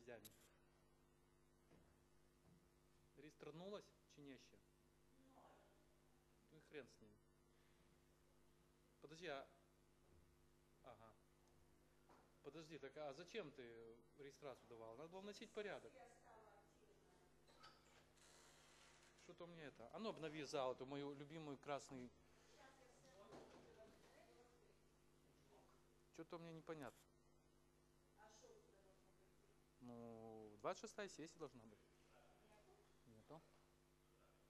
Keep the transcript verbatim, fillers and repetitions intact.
гвоздями. Реєстрнулась чи не ще? Ну и хрен с ним. Подожди, а... Ага. Подожди, так а зачем ты регистрацию давал? Надо было вносить порядок. Что-то у меня это... А ну обнови зал, эту мою любимую красный... Что-то у меня непонятно. Ну, двадцать шестая сессия должна быть.